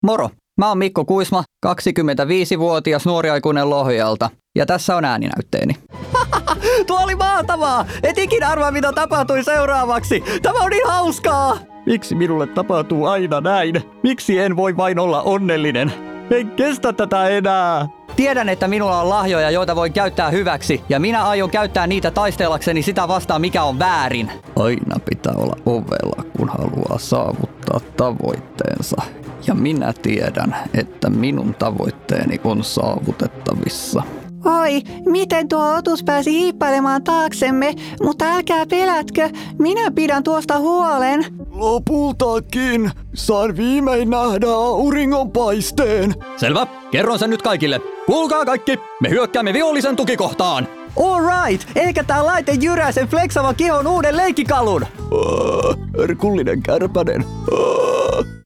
Moro, mä oon Mikko Kuisma, 25-vuotias nuoriaikuinen Lohjalta. Ja tässä on ääninäytteeni. Tuo oli mahtavaa! Et ikinä arvaa, mitä tapahtui seuraavaksi. Tämä on niin hauskaa! Miksi minulle tapahtuu aina näin? Miksi en voi vain olla onnellinen? En kestä tätä enää. Tiedän, että minulla on lahjoja, joita voin käyttää hyväksi, ja minä aion käyttää niitä taistellakseni sitä vastaan, mikä on väärin. Aina pitää olla ovella, kun haluaa saavuttaa tavoitteensa. Ja minä tiedän, että minun tavoitteeni on saavutettavissa. Oi, miten tuo otus pääsi hiippailemaan taaksemme, mutta älkää pelätkö, minä pidän tuosta huolen. Lopultakin saan viimein nähdä auringonpaisteen. Selvä, kerron sen nyt kaikille. Kuulkaa kaikki, me hyökkäämme vihollisen tukikohtaan. All right, eikä tää laite jyrää sen fleksavan kihon uuden leikkikalun. Herkullinen kärpänen.